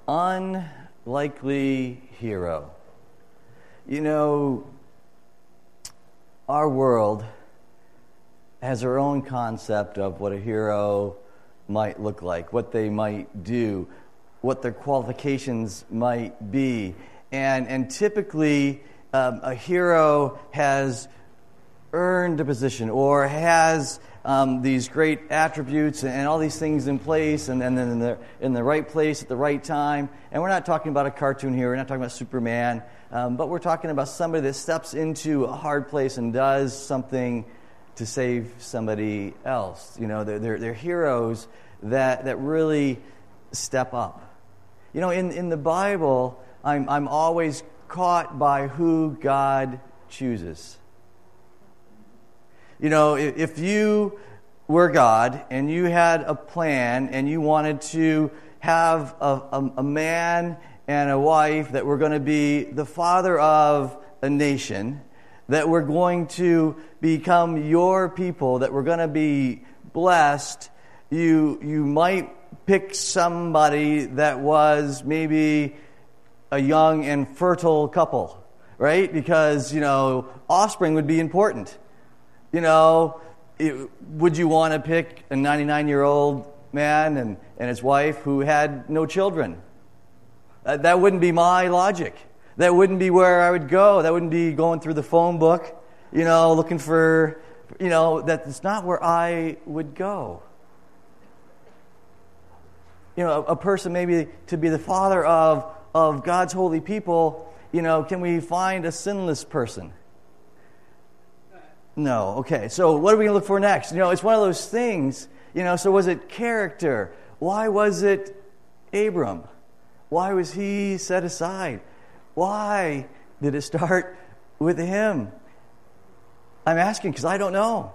unlikely hero. You know, our world has our own concept of what a hero might look like, what they might do, what their qualifications might be. And typically, a hero has earned a position or has these great attributes and all these things in place and then in the right place at the right time. And we're not talking about a cartoon here. We're not talking about Superman. But we're talking about somebody that steps into a hard place and does something to save somebody else. You know, they're heroes that really step up. You know, in the Bible, I'm always caught by who God chooses. You know, if you were God and you had a plan and you wanted to have a man and a wife that were going to be the father of a nation, that were going to become your people, that were going to be blessed, you might pick somebody that was maybe a young and fertile couple, right? Because, you know, offspring would be important. You know, would you want to pick a 99-year-old man and his wife who had no children? That wouldn't be my logic. That wouldn't be where I would go. That wouldn't be going through the phone book, you know, looking for, you know, that's not where I would go. You know, a person maybe to be the father of God's holy people, you know, can we find a sinless person? No. Okay, so what are we going to look for next? You know, it's one of those things, you know, so was it character? Why was it Abram? Why was he set aside? Why did it start with him? I'm asking because I don't know.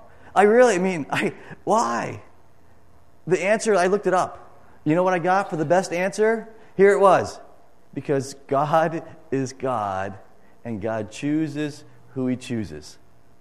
Why? The answer, I looked it up. You know what I got for the best answer? Here it was. Because God is God, and God chooses who He chooses.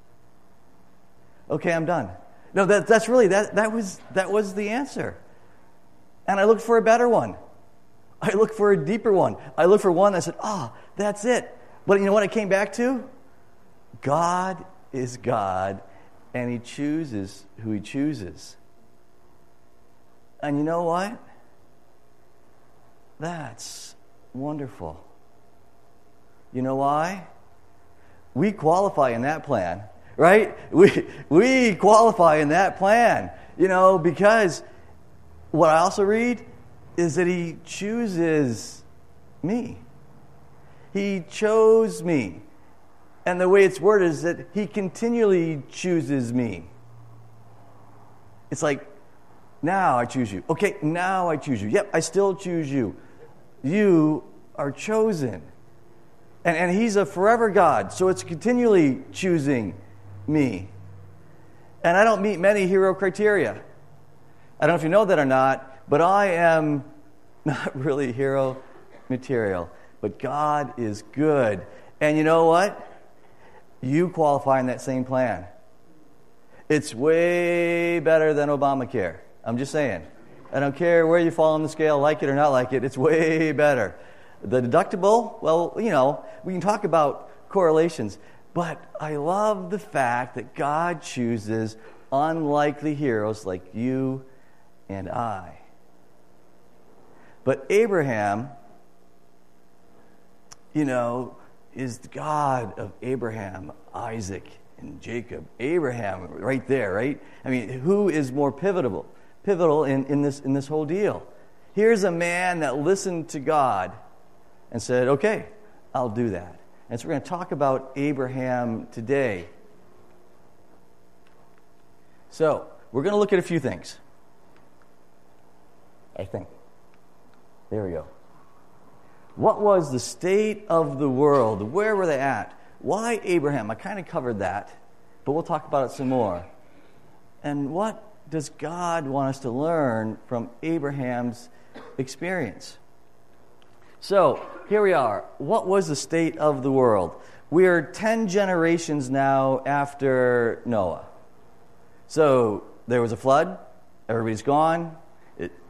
Okay, I'm done. No, that's really, that was the answer. And I looked for a better one. I looked for a deeper one. I looked for one that said, that's it. But you know what I came back to? God is God, and He chooses who He chooses. And you know what? That's wonderful. You know why? We qualify in that plan, right? We qualify in that plan, you know, because what I also read is that He chooses me. He chose me. And the way it's worded is that He continually chooses me. It's like, now I choose you. Okay, now I choose you. Yep, I still choose you. You are chosen. And He's a forever God, so it's continually choosing me. And I don't meet many hero criteria. I don't know if you know that or not, but I am not really hero material. But God is good. And you know what? You qualify in that same plan. It's way better than Obamacare. I'm just saying. I don't care where you fall on the scale, like it or not like it, it's way better. The deductible, well, you know, we can talk about correlations, but I love the fact that God chooses unlikely heroes like you and I. But Abraham, you know, is the God of Abraham, Isaac, and Jacob. Abraham, right there, right? I mean, who is more pivotal in this whole deal? Here's a man that listened to God and said, okay, I'll do that. And so we're going to talk about Abraham today. So, we're going to look at a few things. I think. There we go. What was the state of the world? Where were they at? Why Abraham? I kind of covered that, but we'll talk about it some more. And what does God want us to learn from Abraham's experience? So, here we are. What was the state of the world? We're 10 generations now after Noah. So, there was a flood. Everybody's gone.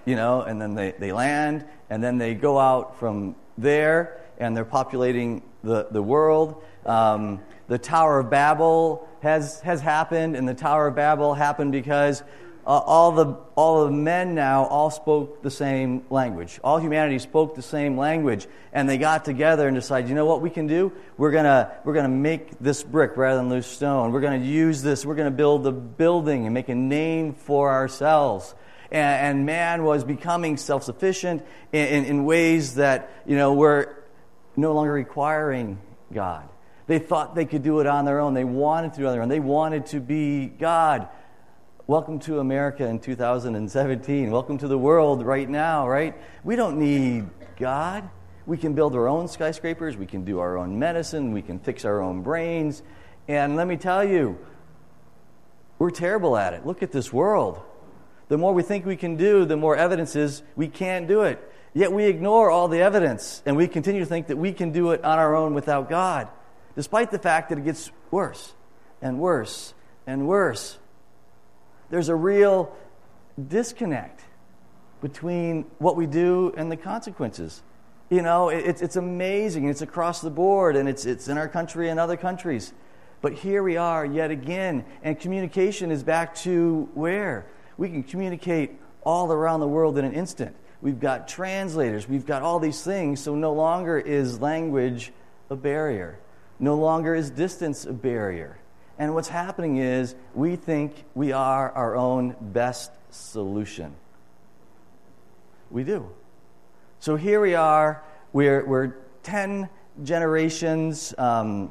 and then they land, and then they go out from there, and they're populating the world. The Tower of Babel has happened, and the Tower of Babel happened because all the men now all spoke the same language. All humanity spoke the same language, and they got together and decided, you know what we can do? We're gonna make this brick rather than loose stone. We're gonna use this. We're gonna build a building and make a name for ourselves. And man was becoming self-sufficient in ways that were no longer requiring God. They thought they could do it on their own. They wanted to do it on their own. They wanted to be God. Welcome to America in 2017. Welcome to the world right now, right? We don't need God. We can build our own skyscrapers. We can do our own medicine. We can fix our own brains. And let me tell you, we're terrible at it. Look at this world. The more we think we can do, the more evidence is we can't do it. Yet we ignore all the evidence, and we continue to think that we can do it on our own without God, despite the fact that it gets worse and worse and worse. There's a real disconnect between what we do and the consequences. It's amazing. It's across the board, and it's in our country and other countries. But here we are yet again, and communication is back to where? We can communicate all around the world in an instant. We've got translators. We've got all these things, so no longer is language a barrier. No longer is distance a barrier. And what's happening is we think we are our own best solution. We do. So here we are. We're 10 generations, after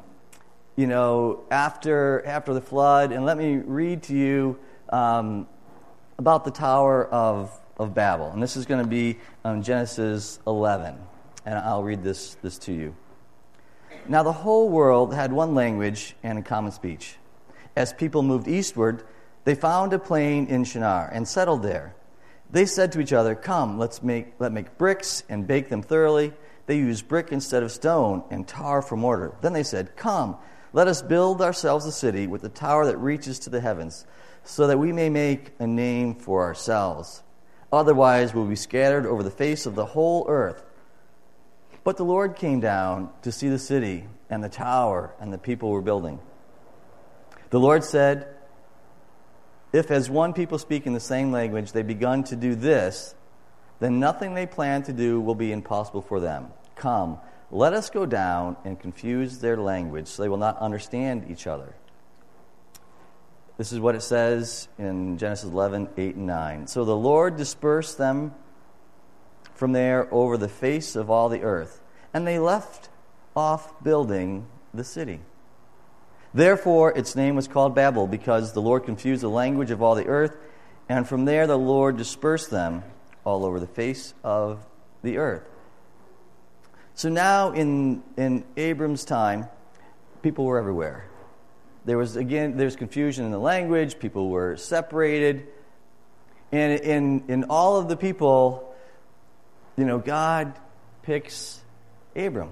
the flood. And let me read to you about the Tower of Babel. And this is going to be Genesis 11. And I'll read this to you. Now the whole world had one language and a common speech. As people moved eastward, they found a plain in Shinar and settled there. They said to each other, "Come, let's make bricks and bake them thoroughly." They used brick instead of stone and tar for mortar. Then they said, "Come, let us build ourselves a city with a tower that reaches to the heavens, so that we may make a name for ourselves. Otherwise we'll be scattered over the face of the whole earth." But the Lord came down to see the city and the tower and the people were building. The Lord said, "If as one people speak in the same language they've begun to do this, then nothing they plan to do will be impossible for them. Come, let us go down and confuse their language so they will not understand each other." This is what it says in Genesis 11, 8 and 9. So the Lord dispersed them from there over the face of all the earth, and they left off building the city. Therefore its name was called Babel, because the Lord confused the language of all the earth, and from there the Lord dispersed them all over the face of the earth. So now in Abram's time, people were everywhere. There's confusion in the language, people were separated, and in all of the people, God picks Abram.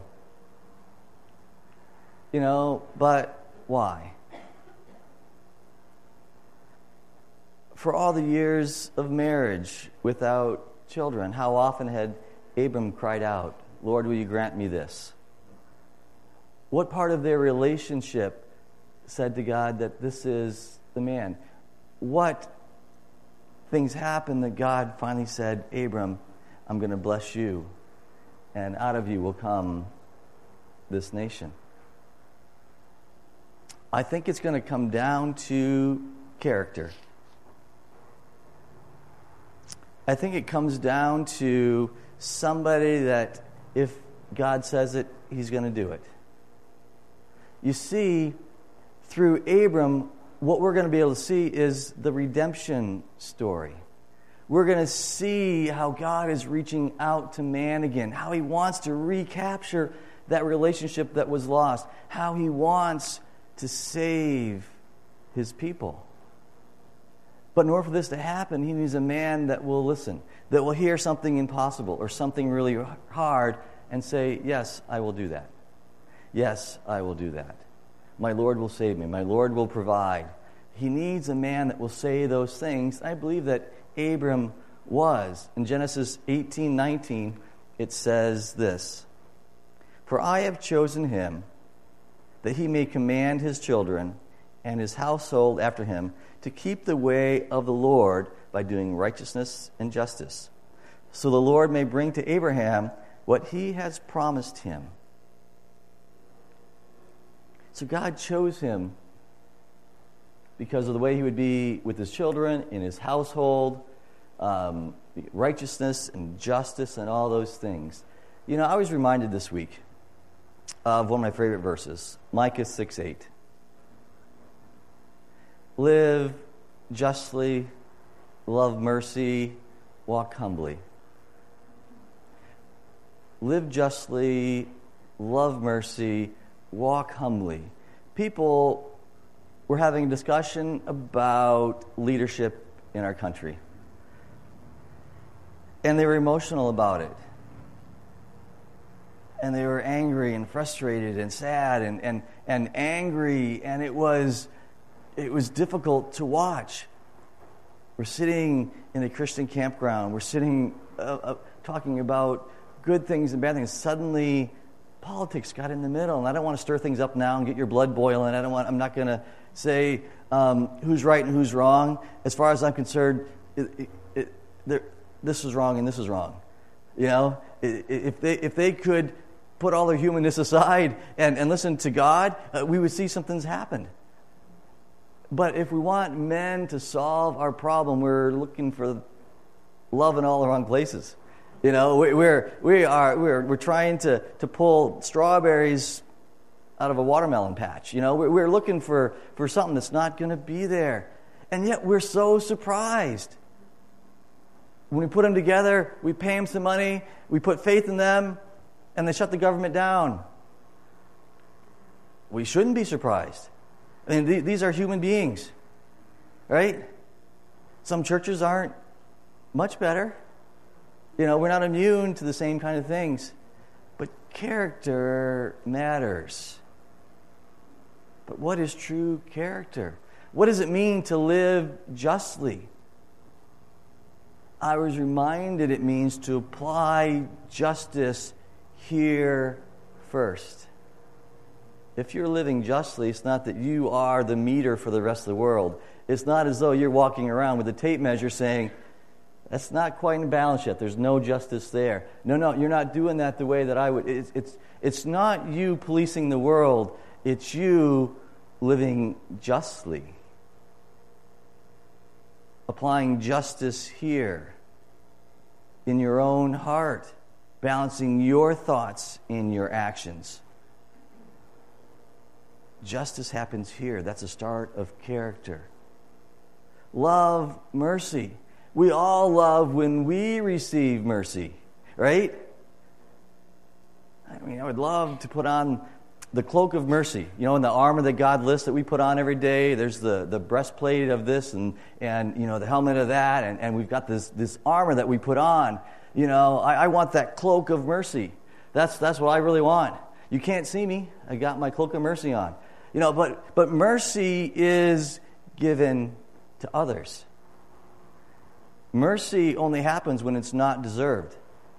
But why? For all the years of marriage without children, how often had Abram cried out, "Lord, will you grant me this?" What part of their relationship said to God that this is the man? What things happened that God finally said, "Abram, I'm going to bless you, and out of you will come this nation"? I think it's going to come down to character. I think it comes down to somebody that if God says it, he's going to do it. You see, through Abram, what we're going to be able to see is the redemption story. We're going to see how God is reaching out to man again, how he wants to recapture that relationship that was lost, how he wants to save his people. But in order for this to happen, he needs a man that will listen, that will hear something impossible or something really hard and say, "Yes, I will do that. Yes, I will do that. My Lord will save me. My Lord will provide." He needs a man that will say those things. I believe that Abram was. In Genesis 18:19, it says this, "For I have chosen him, that he may command his children and his household after him to keep the way of the Lord by doing righteousness and justice, so the Lord may bring to Abraham what he has promised him." So God chose him because of the way he would be with his children, in his household, righteousness and justice and all those things. You know, I was reminded this week of one of my favorite verses, Micah 6:8. "Live justly, love mercy, walk humbly." Live justly, love mercy, walk humbly. People were having a discussion about leadership in our country. And they were emotional about it. And they were angry and frustrated and sad and angry, and it was difficult to watch. We're sitting in a Christian campground. We're sitting talking about good things and bad things. Suddenly, politics got in the middle, and I don't want to stir things up now and get your blood boiling. I'm not going to say who's right and who's wrong. As far as I'm concerned, this is wrong and this is wrong. You know, if they could put all their humanness aside and listen to God, we would see something's happened. But if we want men to solve our problem, we're looking for love in all the wrong places. You know, we're trying to pull strawberries out of a watermelon patch. You know, we're looking for something that's not going to be there, and yet we're so surprised when we put them together. We pay them some money, we put faith in them, and they shut the government down. We shouldn't be surprised. I mean, these are human beings, right? Some churches aren't much better. You know, we're not immune to the same kind of things. But character matters. But what is true character? What does it mean to live justly? I was reminded it means to apply justice here first. If you're living justly, it's not that you are the meter for the rest of the world. It's not as though you're walking around with a tape measure saying, that's not quite in balance yet. There's no justice there. No, you're not doing that the way that I would. It's not you policing the world. It's you living justly. Applying justice here in your own heart. Balancing your thoughts in your actions. Justice happens here. That's a start of character. Love mercy. We all love when we receive mercy, right? I mean, I would love to put on the cloak of mercy, you know, in the armor that God lists that we put on every day. There's the breastplate of this and you know, the helmet of that, and we've got this armor that we put on. You know, I want that cloak of mercy. That's what I really want. You can't see me. I got my cloak of mercy on. You know, but mercy is given to others. Mercy only happens when it's not deserved.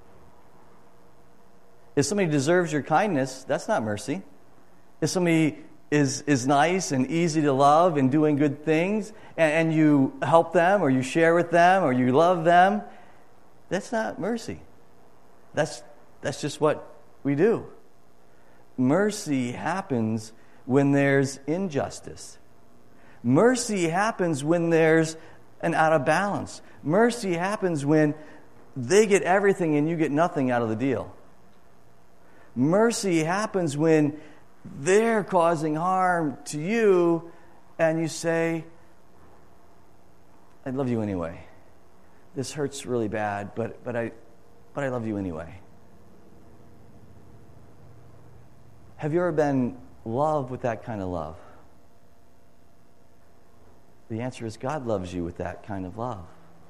If somebody deserves your kindness, that's not mercy. If somebody is nice and easy to love and doing good things, and you help them or you share with them or you love them, that's not mercy. That's just what we do. Mercy happens when there's injustice. Mercy happens when there's an out of balance. Mercy happens when they get everything and you get nothing out of the deal. Mercy happens when they're causing harm to you and you say, I love you anyway. This hurts really bad, but I love you anyway. Have you ever been loved with that kind of love? The answer is God loves you with that kind of love.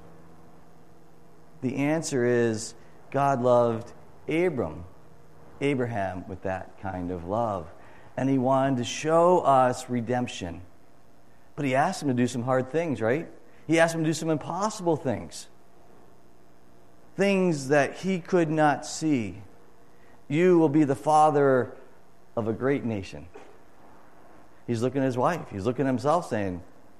The answer is God loved Abraham with that kind of love. And he wanted to show us redemption. But he asked him to do some hard things, right? He asked him to do some impossible things. things that he could not see. You will be the father of a great nation. He's looking at his wife. He's looking at himself saying,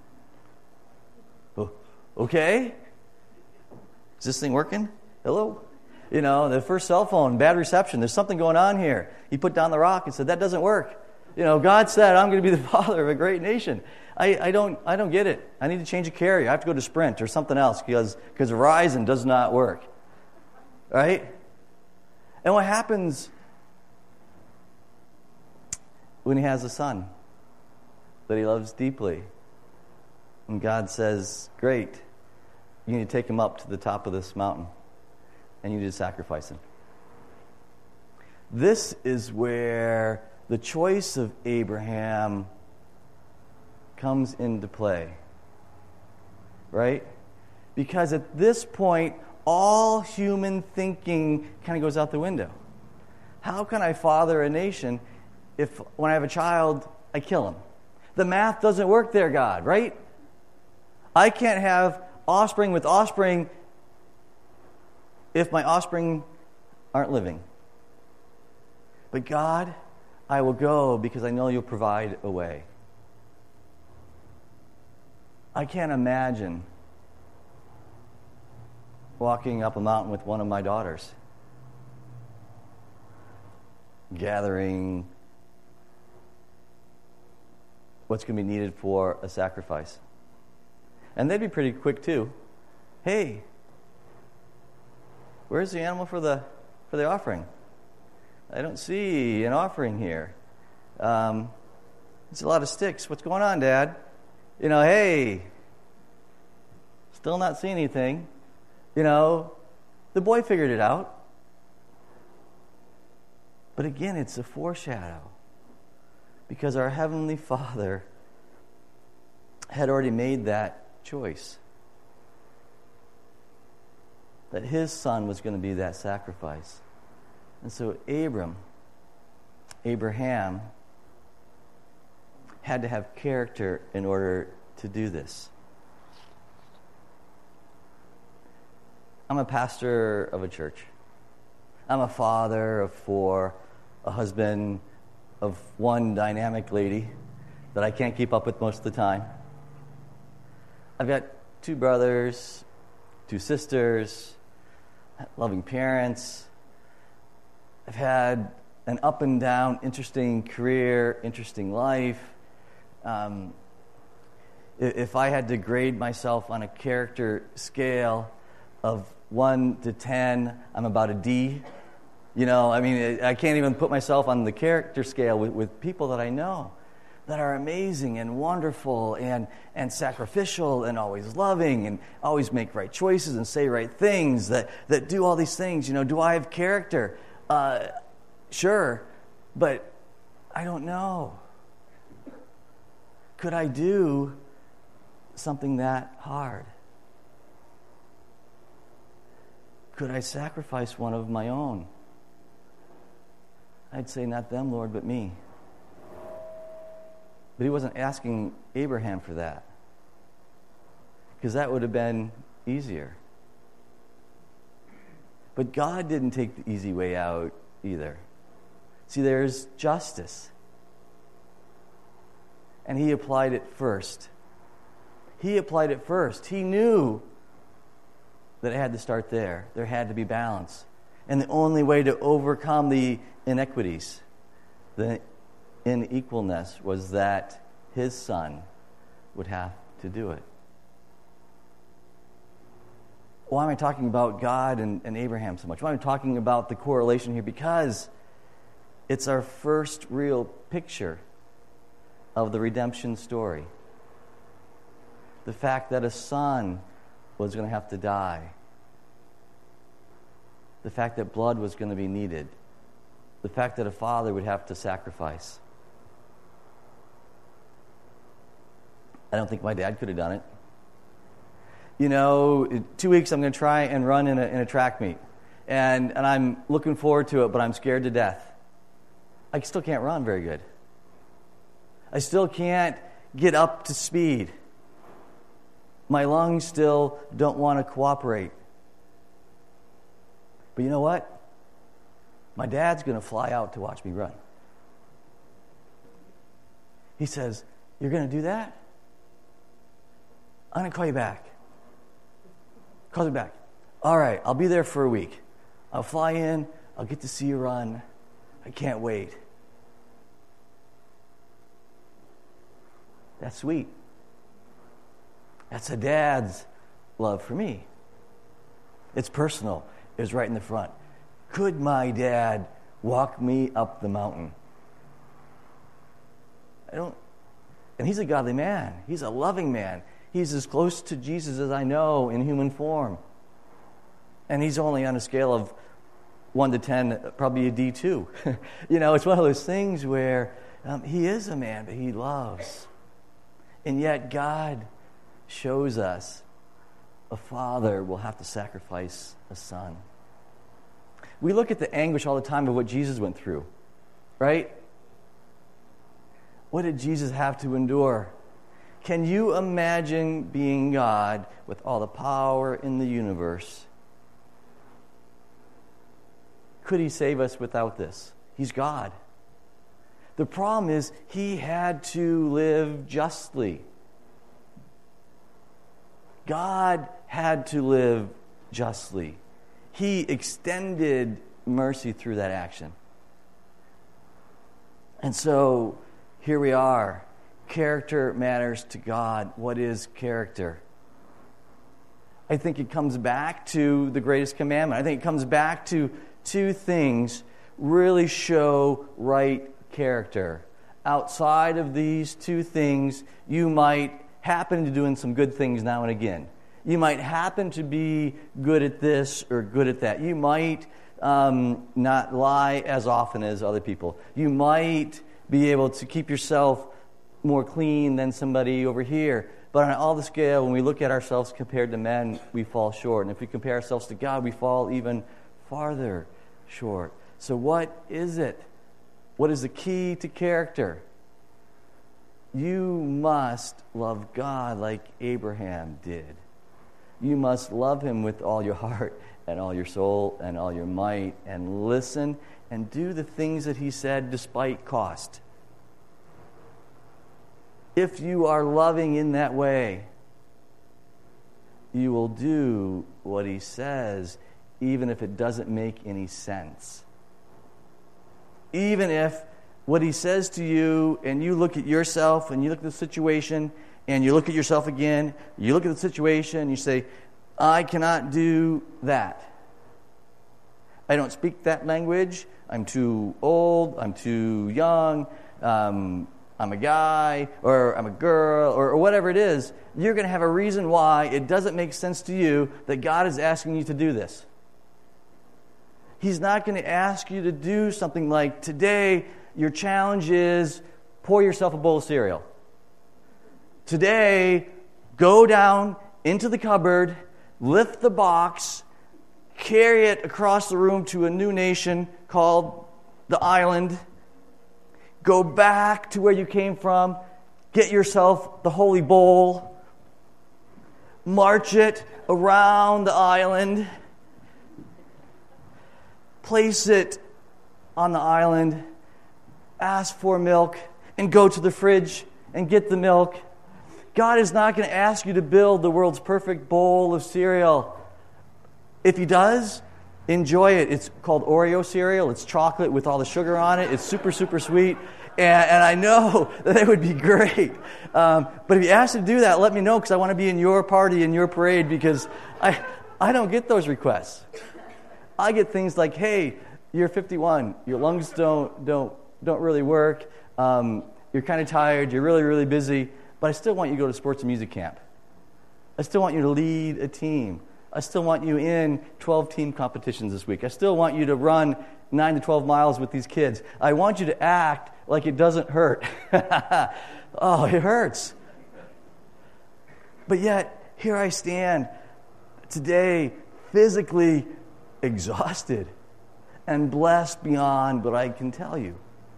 oh, okay, is this thing working? Hello? You know, the first cell phone, bad reception. There's something going on here. He put down the rock and said, that doesn't work. You know, God said, I'm going to be the father of a great nation. I don't get it. I need to change a carrier. I have to go to Sprint or something else because Verizon does not work. Right? And what happens when he has a son that he loves deeply? And God says, great, you need to take him up to the top of this mountain and you need to sacrifice him. This is where the choice of Abraham comes into play, right? Because at this point, all human thinking kind of goes out the window. How can I father a nation if when I have a child, I kill him? The math doesn't work there, God, right? I can't have offspring with offspring if my offspring aren't living. But God, I will go because I know you'll provide a way. I can't imagine walking up a mountain with one of my daughters, gathering what's going to be needed for a sacrifice. And they'd be pretty quick too. Hey, where's the animal for the offering? I don't see an offering here. It's a lot of sticks. What's going on, Dad? You know, hey, still not seeing anything. You know, the boy figured it out. But again, it's a foreshadow. Because our Heavenly Father had already made that choice. That his son was going to be that sacrifice. And so Abraham, had to have character in order to do this. I'm a pastor of a church. I'm a father of 4, a husband of 1 dynamic lady that I can't keep up with most of the time. I've got 2 brothers, 2 sisters, loving parents. I've had an up and down, interesting career, interesting life. If I had to grade myself on a character scale of 1 to 10, I'm about a D. You know, I mean, I can't even put myself on the character scale with people that I know that are amazing and wonderful and sacrificial and always loving and always make right choices and say right things, that do all these things. You know, do I have character? Sure, but I don't know. Could I do something that hard? Could I sacrifice one of my own? I'd say not them, Lord, but me. But he wasn't asking Abraham for that, because that would have been easier. But God didn't take the easy way out either. See, there's justice. And he applied it first. He applied it first. He knew that it had to start there. There had to be balance. And the only way to overcome the inequities, the unequalness, was that his son would have to do it. Why am I talking about God and Abraham so much? Why am I talking about the correlation here? Because it's our first real picture of the redemption story. The fact that a son was going to have to die. The fact that blood was going to be needed. The fact that a father would have to sacrifice. I don't think my dad could have done it. You know, in 2 weeks I'm going to try and run in a track meet. And I'm looking forward to it, but I'm scared to death. I still can't run very good. I still can't get up to speed. My lungs still don't want to cooperate. But you know what? My dad's going to fly out to watch me run. He says, you're going to do that? I'm going to call you back. Calls me back. All right, I'll be there for a week. I'll fly in. I'll get to see you run. I can't wait. That's sweet. That's a dad's love for me. It's personal. It was right in the front. Could my dad walk me up the mountain? And he's a godly man. He's a loving man. He's as close to Jesus as I know in human form. And he's only on a scale of 1 to 10, probably a D2. It's one of those things where he is a man, but he loves. And yet God shows us a father will have to sacrifice a son. We look at the anguish all the time of what Jesus went through, right? What did Jesus have to endure? Can you imagine being God with all the power in the universe? Could he save us without this? He's God. The problem is he had to live justly. God had to live justly. He extended mercy through that action. And so here we are. Character matters to God. What is character? I think it comes back to the greatest commandment. I think it comes back to two things really show right character. Outside of these two things, you might happen to doing some good things now and again. You might happen to be good at this or good at that. You might not lie as often as other people. You might be able to keep yourself more clean than somebody over here. But on all the scale, when we look at ourselves compared to men, we fall short. And if we compare ourselves to God, we fall even farther short. So what is it? What is the key to character? You must love God like Abraham did. You must love him with all your heart and all your soul and all your might and listen and do the things that he said despite cost. If you are loving in that way, you will do what he says even if it doesn't make any sense. Even if what he says to you, and you look at yourself, and you look at the situation, and you look at yourself again, you look at the situation, and you say, I cannot do that. I don't speak that language. I'm too old. I'm too young. I'm a guy, or I'm a girl, or whatever it is. You're going to have a reason why it doesn't make sense to you that God is asking you to do this. He's not going to ask you to do something like, today, your challenge is pour yourself a bowl of cereal. Today, go down into the cupboard, lift the box, carry it across the room to a new nation called the island, go back to where you came from, get yourself the holy bowl, march it around the island, place it on the island, ask for milk, and go to the fridge and get the milk. God is not going to ask you to build the world's perfect bowl of cereal. If he does, enjoy it. It's called Oreo cereal. It's chocolate with all the sugar on it. It's super, super sweet. And I know that it would be great. But if you ask to do that, let me know, because I want to be in your party, in your parade, because I don't get those requests. I get things like, hey, you're 51. Your lungs don't really work. You're kind of tired. You're really, really busy. But I still want you to go to sports and music camp. I still want you to lead a team. I still want you in 12-team competitions this week. I still want you to run 9 to 12 miles with these kids. I want you to act like it doesn't hurt. Oh, it hurts. But yet, here I stand today, physically exhausted and blessed beyond what I can tell you.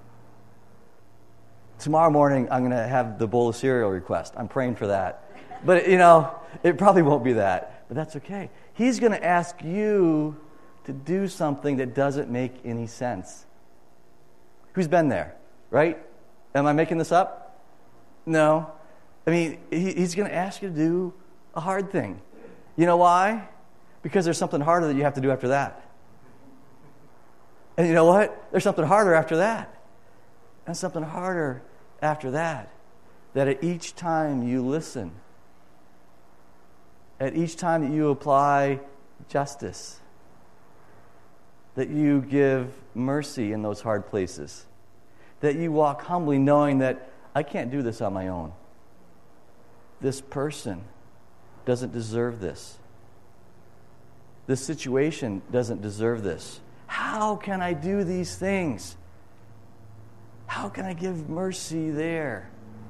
Tomorrow morning, I'm going to have the bowl of cereal request. I'm praying for that. But, it probably won't be that. But that's okay. He's going to ask you to do something that doesn't make any sense. Who's been there, right? Am I making this up? No. I mean, he's going to ask you to do a hard thing. You know why? Because there's something harder that you have to do after that. And you know what? There's something harder after that. And something harder after that. That at each time you listen, at each time that you apply justice, that you give mercy in those hard places, that you walk humbly knowing that I can't do this on my own. This person doesn't deserve this. This situation doesn't deserve this. How can I do these things? How can I give mercy there?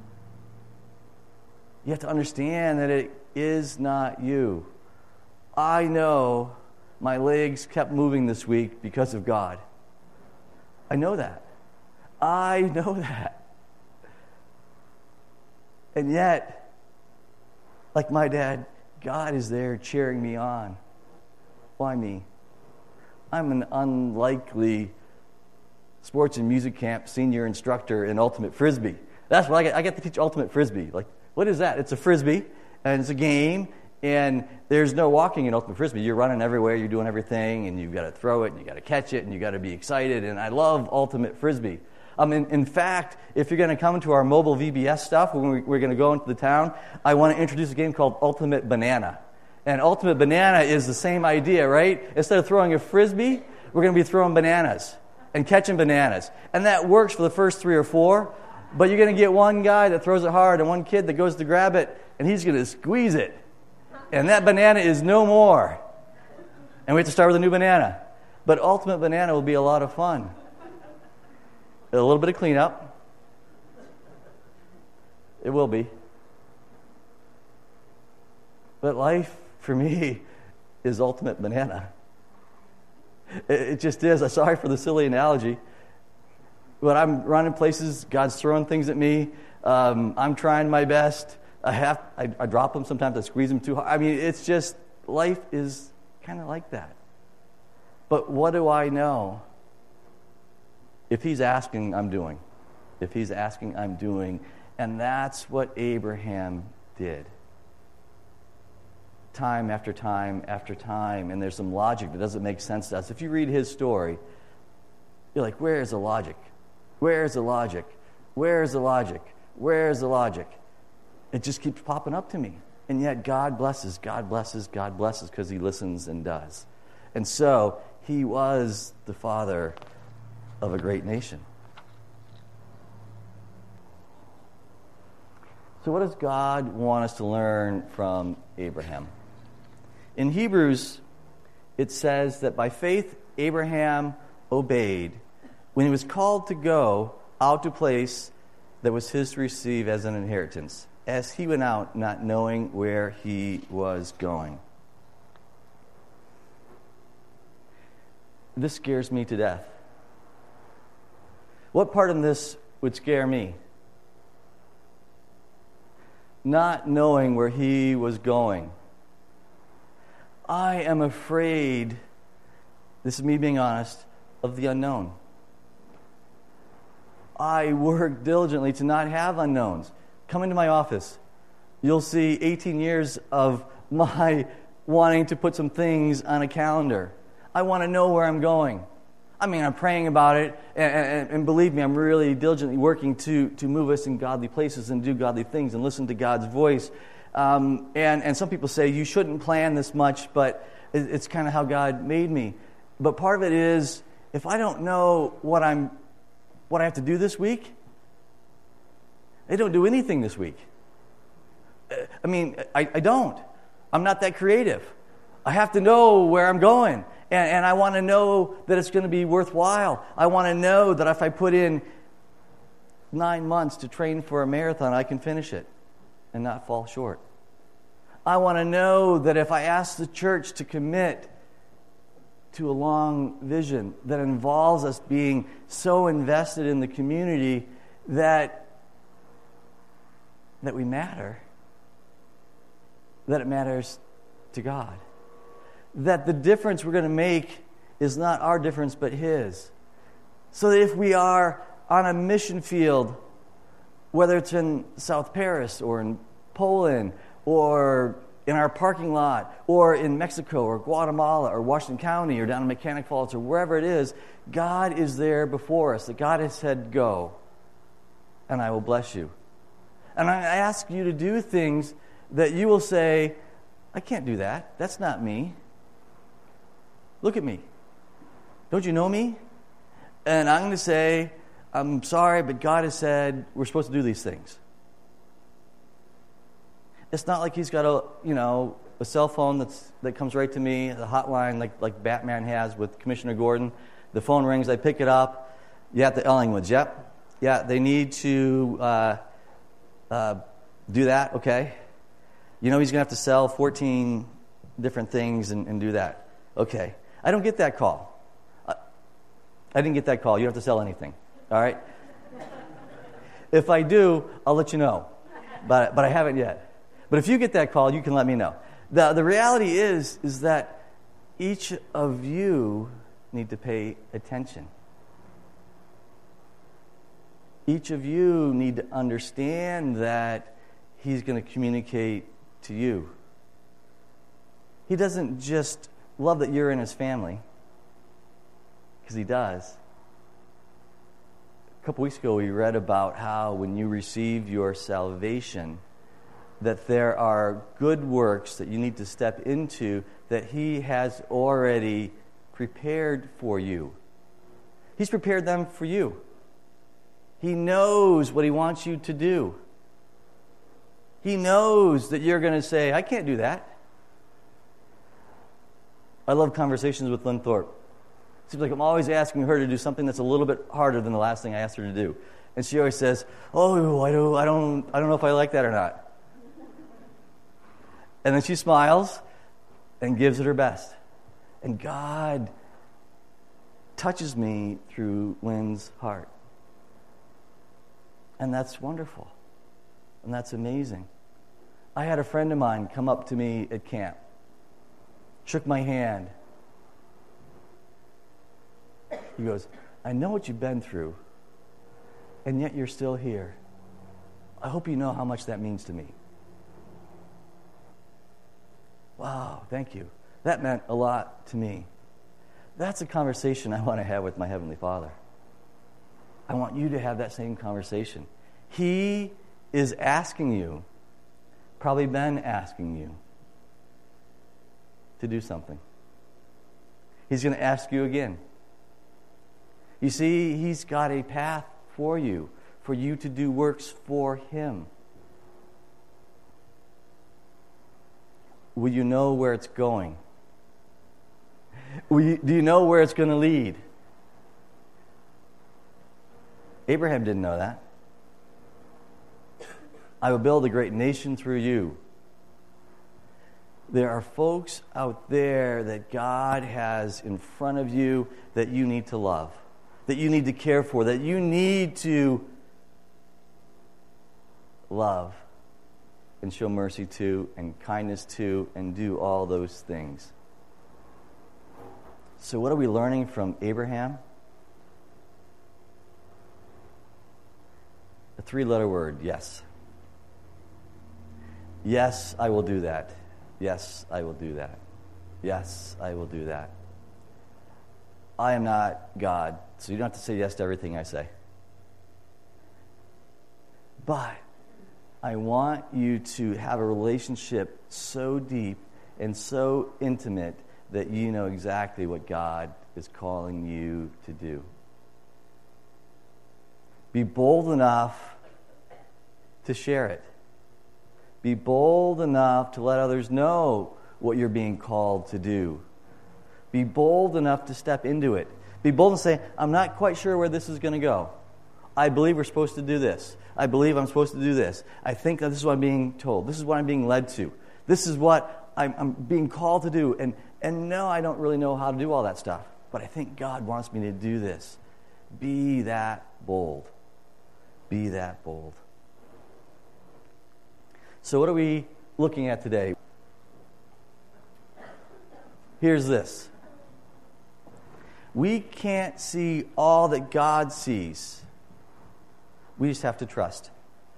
You have to understand that it is not you. I know my legs kept moving this week because of God. I know that. I know that. And yet, like my dad, God is there cheering me on. Why me? I'm an unlikely sports and music camp senior instructor in Ultimate Frisbee. That's what I get to teach Ultimate Frisbee. Like, what is that? It's a Frisbee, and it's a game, and there's no walking in Ultimate Frisbee. You're running everywhere, you're doing everything, and you've got to throw it, and you've got to catch it, and you've got to be excited, and I love Ultimate Frisbee. In fact, if you're going to come to our mobile VBS stuff, when we're going to go into the town, I want to introduce a game called Ultimate Banana. And Ultimate Banana is the same idea, right? Instead of throwing a Frisbee, we're going to be throwing bananas and catching bananas. And that works for the first 3 or 4, but you're going to get one guy that throws it hard and one kid that goes to grab it, and he's going to squeeze it. And that banana is no more. And we have to start with a new banana. But Ultimate Banana will be a lot of fun. A little bit of cleanup. It will be. But life, for me, is Ultimate Banana. It just is. I'm sorry for the silly analogy. When I'm running places, God's throwing things at me. I'm trying my best. I drop them sometimes. I squeeze them too hard. I mean, it's just, life is kind of like that. But what do I know? If he's asking, I'm doing. If he's asking, I'm doing. And that's what Abraham did. Time after time after time. And there's some logic that doesn't make sense to us. If you read his story, you're like, where is the logic? Where is the logic? Where is the logic? Where is the logic? It just keeps popping up to me. And yet God blesses, God blesses, God blesses because he listens and does. And so he was the father of a great nation. So what does God want us to learn from Abraham? In Hebrews, it says that by faith Abraham obeyed when he was called to go out to a place that was his to receive as an inheritance, as he went out not knowing where he was going. This scares me to death. What part of this would scare me? Not knowing where he was going. I am afraid, this is me being honest, of the unknown. I work diligently to not have unknowns. Come into my office. You'll see 18 years of my wanting to put some things on a calendar. I want to know where I'm going. I mean, I'm praying about it, and believe me, I'm really diligently working to move us in godly places and do godly things and listen to God's voice. And some people say, you shouldn't plan this much, but it's kind of how God made me. But part of it is, if I don't know what I have to do this week, I don't do anything this week. I mean, I don't. I'm not that creative. I have to know where I'm going. And I want to know that it's going to be worthwhile. I want to know that if I put in 9 months to train for a marathon, I can finish it and not fall short. I want to know that if I ask the church to commit to a long vision that involves us being so invested in the community that we matter, that it matters to God. That the difference we're going to make is not our difference but His. So that if we are on a mission field, whether it's in South Paris or in Poland or in our parking lot or in Mexico or Guatemala or Washington County or down in Mechanic Falls or wherever it is, God is there before us. That God has said, go, and I will bless you. And I ask you to do things that you will say, I can't do that. That's not me. Look at me. Don't you know me? And I'm going to say, I'm sorry, but God has said we're supposed to do these things. It's not like He's got a cell phone that comes right to me, the hotline like Batman has with Commissioner Gordon. The phone rings, I pick it up. Yeah, at the Ellingwoods, yep. Yeah, they need to do that, okay. He's going to have to sell 14 different things and do that. Okay. I don't get that call. I didn't get that call. You don't have to sell anything. All right? If I do, I'll let you know. But I haven't yet. But if you get that call, you can let me know. The reality is that each of you need to pay attention. Each of you need to understand that He's going to communicate to you. He doesn't just love that you're in His family, because He does. A couple weeks ago we read about how when you receive your salvation, that there are good works that you need to step into that He has already prepared for you. He's prepared them for you. He knows what He wants you to do. He knows that you're going to say, I can't do that. I love conversations with Lynn Thorpe. It seems like I'm always asking her to do something that's a little bit harder than the last thing I asked her to do. And she always says, oh, I don't know if I like that or not. And then she smiles and gives it her best. And God touches me through Lynn's heart. And that's wonderful. And that's amazing. I had a friend of mine come up to me at camp, shook my hand. He goes, I know what you've been through, and yet you're still here. I hope you know how much that means to me. Wow, thank you. That meant a lot to me. That's a conversation I want to have with my Heavenly Father. I want you to have that same conversation. He is asking you, probably been asking you, to do something. He's going to ask you again. You see, He's got a path for you to do works for Him. Will you know where it's going? Do you know where it's going to lead? Abraham didn't know that. I will build a great nation through you. There are folks out there that God has in front of you that you need to love, that you need to care for, that you need to love and show mercy to and kindness to and do all those things. So what are we learning from Abraham? A 3-letter word, yes. Yes, I will do that. Yes, I will do that. Yes, I will do that. I am not God, so you don't have to say yes to everything I say. But I want you to have a relationship so deep and so intimate that you know exactly what God is calling you to do. Be bold enough to share it. Be bold enough to let others know what you're being called to do. Be bold enough to step into it. Be bold and say, I'm not quite sure where this is going to go. I believe we're supposed to do this. I believe I'm supposed to do this. I think that this is what I'm being told. This is what I'm being led to. This is what I'm being called to do. And no, I don't really know how to do all that stuff. But I think God wants me to do this. Be that bold. Be that bold. So what are we looking at today? Here's this. We can't see all that God sees. We just have to trust.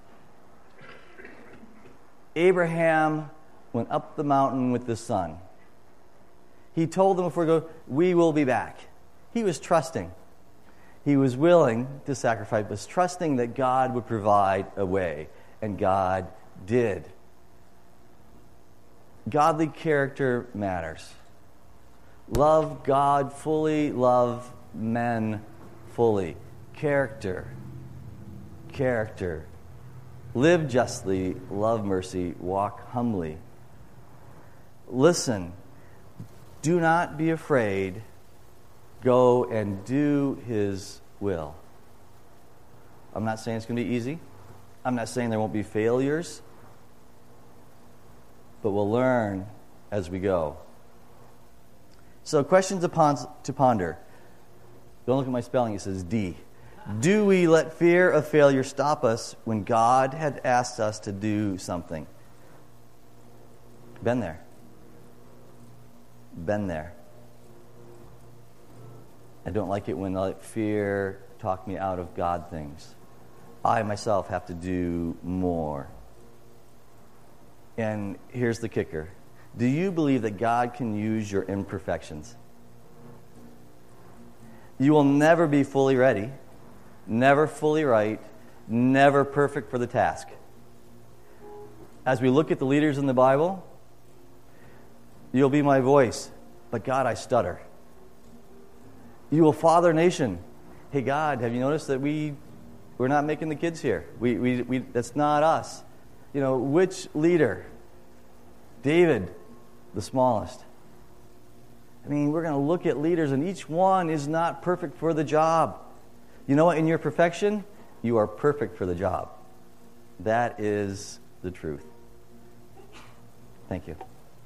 Abraham went up the mountain with the son. He told them before we go, we will be back. He was trusting. He was willing to sacrifice, but trusting that God would provide a way. And God did. Godly character matters. Love God fully, love men fully. Character. Live justly, love mercy, walk humbly. Listen, do not be afraid. Go and do His will. I'm not saying it's going to be easy. I'm not saying there won't be failures. But we'll learn as we go. So, questions to ponder. Don't look at my spelling, it says D. Do we let fear of failure stop us when God had asked us to do something? Been there. I don't like it when I let fear talk me out of God things. I myself have to do more. And here's the kicker. Do you believe that God can use your imperfections? You will never be fully ready, never fully right, never perfect for the task. As we look at the leaders in the Bible, you'll be my voice, but God, I stutter. You will father a nation. Hey, God, have you noticed that we're not making the kids here? We that's not us. You know, which leader? David, the smallest. I mean, we're going to look at leaders, and each one is not perfect for the job. You know what? In your perfection, you are perfect for the job. That is the truth. Thank you.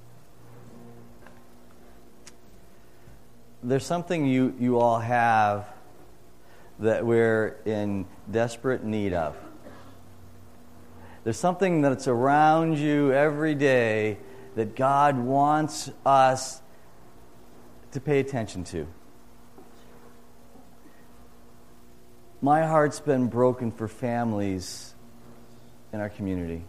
There's something you all have that we're in desperate need of. There's something that's around you every day that God wants us to pay attention to. My heart's been broken for families in our community.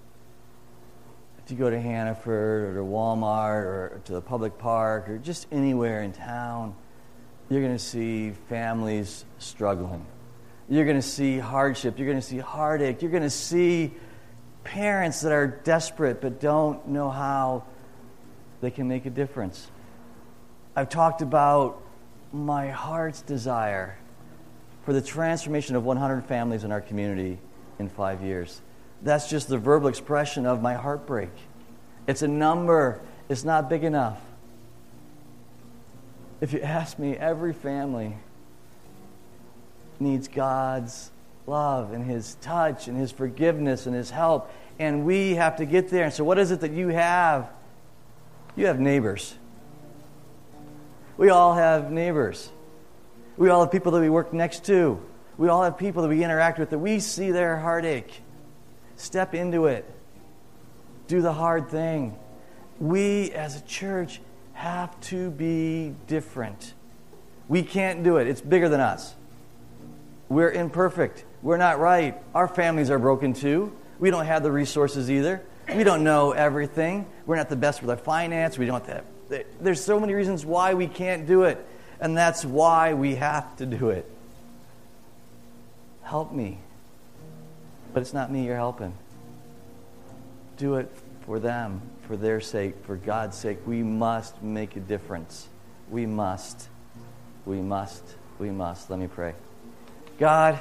If you go to Hannaford or to Walmart or to the public park or just anywhere in town, you're going to see families struggling. You're going to see hardship. You're going to see heartache. You're going to see parents that are desperate but don't know how they can make a difference. I've talked about my heart's desire for the transformation of 100 families in our community in 5 years. That's just the verbal expression of my heartbreak. It's a number. It's not big enough. If you ask me, every family needs God's love and His touch and His forgiveness and His help. And we have to get there. And so what is it that you have? You have neighbors. We all have neighbors. We all have people that we work next to. We all have people that we interact with that we see their heartache. Step into it. Do the hard thing. We as a church have to be different. We can't do it. It's bigger than us. We're imperfect. We're not right. Our families are broken too. We don't have the resources either. We don't know everything. We're not the best with our finance. We don't have. There's so many reasons why we can't do it. And that's why we have to do it. Help me. But it's not me you're helping. Do it for them, for their sake, for God's sake. We must make a difference. We must. Let me pray. God,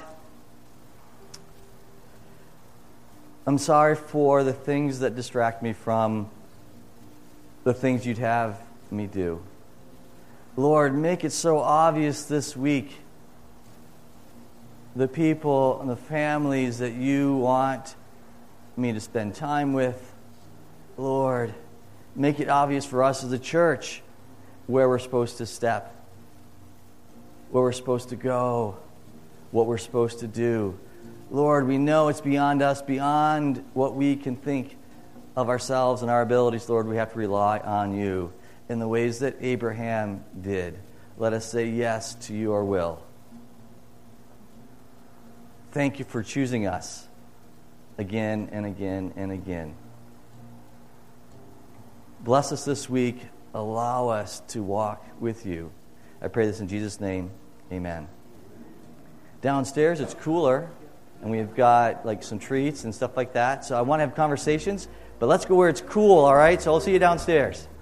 I'm sorry for the things that distract me from the things you'd have me do. Lord, make it so obvious this week, the people and the families that you want me to spend time with. Lord, make it obvious for us as a church where we're supposed to step, where we're supposed to go, what we're supposed to do. Lord, we know it's beyond us, beyond what we can think of ourselves and our abilities. Lord, we have to rely on you in the ways that Abraham did. let us say yes to your will. Thank you for choosing us again and again and again. Bless us this week. Allow us to walk with you. I pray this in Jesus' name. Amen. Downstairs, it's cooler, and we've got like some treats and stuff like that. So I want to have conversations, but let's go where it's cool, all right? So I'll see you downstairs.